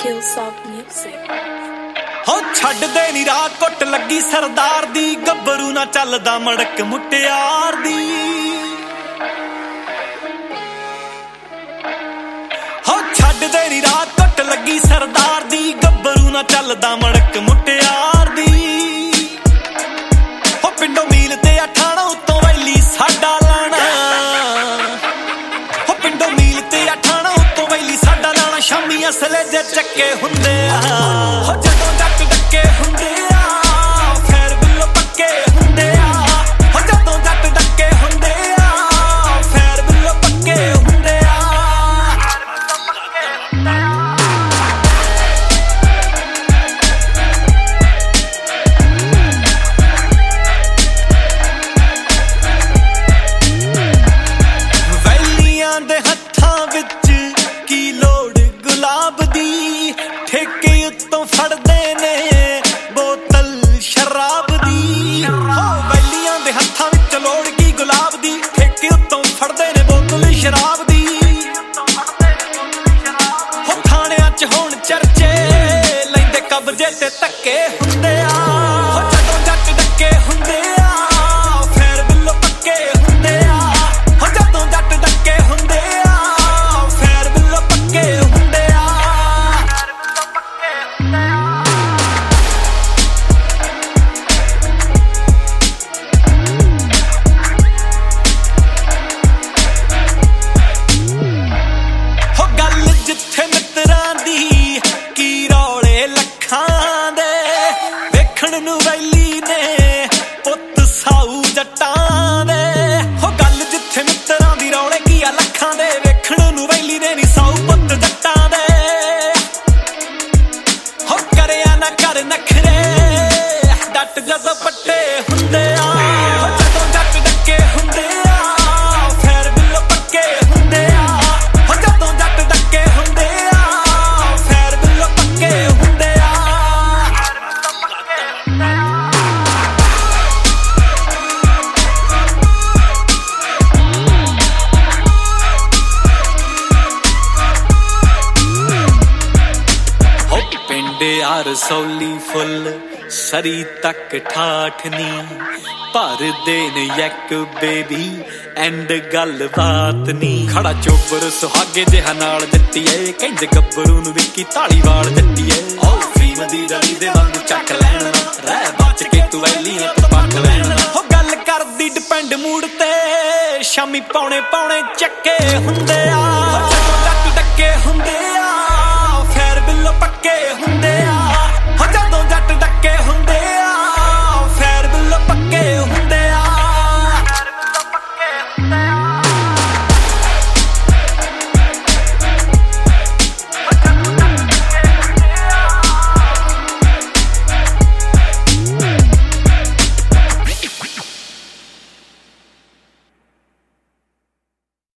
Killsoft Music। ਹੋ ਛੱਡਦੇ ਨੀ ਰਾਹ ਕੁੱਟ ਲੱਗੀ ਸਰਦਾਰ ਦੀ, ਗੱਭਰੂ ਨਾ ਚੱਲਦਾ ਮੜਕ ਮੁਟਿਆਰ ਦੀ। ਹੋ ਛੱਡਦੇ ਨੀ ਰਾਹ ਕੁੱਟ ਲੱਗੀ ਸਰਦਾਰ ਦੀ, ਗੱਭਰੂ ਨਾ ਚੱਲਦਾ ਮੜਕ ਮੁਟਿਆਰ ਦੀ। ਹੋ ਪਿੰਡੋਂ ਮੀਲ ਤੇ ਅਠਾਣਾ ਉੱਤੋਂ ਵੈਲੀ ਸਾਡਾ ਲਾਣਾ, ਹੋ ਪਿੰਡੋਂ ਮੀਲ ਤੇ ਅਠਾਣਾ ਉੱਤੋਂ ਵੈਲੀ ਸਾਡਾ ਲਾਣਾ। ਸ਼ਾਮੀ ਅਸਲੇ ਜੇ ਚੱਕੇ ਹੁੰਦੇ ਆ, ਹੋ ਜਦੋਂ ਜੱਟ ਡੱਕੇ ਹੁੰਦੇ ਆ, ਫੇਰ ਬਿੱਲੋ ਪੱਕੇ ਹੁੰਦੇ ਆ। ਹੋ ਜਦੋਂ ਜੱਟ ਡੱਕੇ ਹੁੰਦੇ ਆ, ਫੇਰ ਬਿੱਲੋ ਪੱਕੇ ਹੁੰਦੇ ਆ। ਵੈਲੀਆਂ ਦੇ ਹੱਥਾਂ ਵਿੱਚ ਕੀ ਲੋੜ ਗੁਲਾਬ ਦੀ, ਠੇਕੇ ਉੱਤੋਂ ਫੜਦੇ ਨੇ ਬੋਤਲ ਸ਼ਰਾਬ ਦੀ। ਹੋ ਵੈਲੀਆਂ ਦੇ ਹੱਥਾਂ ਵਿੱਚ ਲੋੜ ਕੀ ਗੁਲਾਬ ਦੀ, ਠੇਕੇ ਉੱਤੋਂ ਫੜਦੇ ਨੇ ਬੋਤਲ ਸ਼ਰਾਬ ਦੀ। ਹੋ ਥਾਣਿਆਂ 'ਚ ਹੁਣ ਚਰਚੇ ਲੈਂਦੇ ਕਬਜ਼ੇ ਤੇ ਧੱਕੇ ਹੁੰਦੇ ਆ। ਹੋ ਜਦੋਂ ਜੱਟ ਡੱਕੇ ਹੁੰਦੇ ਆ, ਫੇਰ ਬਿੱਲੋ ਪੱਕੇ ਹੁੰਦੇ ਆ। ਹੋ ਜਦੋਂ ਜੱਟ ਡੱਕੇ ਹੁੰਦੇ ਆ, ਫੇਰ ਬਿੱਲੋ ਪੱਕੇ ਹੁੰਦੇ ਆ। ਹੋ ਗੱਲ ਜਿੱਥੇ ਮਿੱਤਰਾਂ ਦੀ, ਕੀ ਰੌਲੇ ਲੱਖਾਂ ਦੇ, ਵੇਖਣ ਨੂੰ ਵੈਲੀ ਨੇ ਪੁੱਤ ਸਾਊ ਜੱਟਾਂ ਦੇ। ਹੋ ਗੱਲ ਜਿੱਥੇ ਮਿੱਤਰਾਂ ਦੀ, ਰੌਲੇ ਕੀ ਆ ਲੱਖਾਂ ਦੇ, ਵੇਖਣ ਨੂੰ ਵੈਲੀ ਨੇ ਨੀ ਸਾਊ ਪੁੱਤ ਜੱਟਾਂ ਦੇ। ਹੋ ਕਰਿਆ ਨਾ ਕਰ ਨਖਰੇ, ਡੱਟ ਜਦੋਂ ਪੱਟੇ ਹੁੰਦੇ ਆ। ਹੋ ਜਦੋਂ ਜੱਟ ਡੱਕੇ ਹੁੰਦੇ ਆ, ਫੇਰ ਬਿੱਲੋ ਪੱਕੇ ਹੁੰਦੇ ਆ। ਹੋ ਜਦੋਂ ਜੱਟ ਡੱਕੇ ਹੁੰਦੇ ਆ, ਫੇਰ ਬਿੱਲੋ ਪੱਕੇ ਹੁੰਦੇ ਆ। ਹੋ ਪਿੰਡ ਯਾਰ ਸੌਲੀ ਫੁੱਲ ਸਰੀ ਤੱਕ ਠਾਠ ਨੀ, ਭਰਦੇ ਨੇ ਇੱਕ ਬੇਬੀ ਐਂਡ ਗੱਲ ਬਾਤ ਨੀ। ਖੜਾ ਚੋਬਰ ਸੁਹਾਗੇ ਜਿਹਾ ਨਾਲ ਜੱਟੀਏ, ਕਹਿੰਦੇ ਗੱਭਰੂ ਨੂੰ ਵਿੱਕੀ ਧਾਲੀਵਾਲ ਜੱਟੀਏ। ਓ ਫੀਮ ਦੀ ਡਲੀ ਦੇ ਵਾਂਗੂ ਚੱਕ ਲੈਣਾ, ਰਹਿ ਬਚ ਕੇ ਤੂੰ ਵੈਲੀਆਂ ਤੋਂ ਪੱਕ ਲੈਣਾ। ਹੋ ਗੱਲ ਕਰਦੀ ਡਿਪੈਂਡ ਮੂਡ ਤੇ, ਸ਼ਾਮੀ ਪੌਣੇ ਪੌਣੇ ਚੱਕੇ ਹੁੰਦੇ ਆ।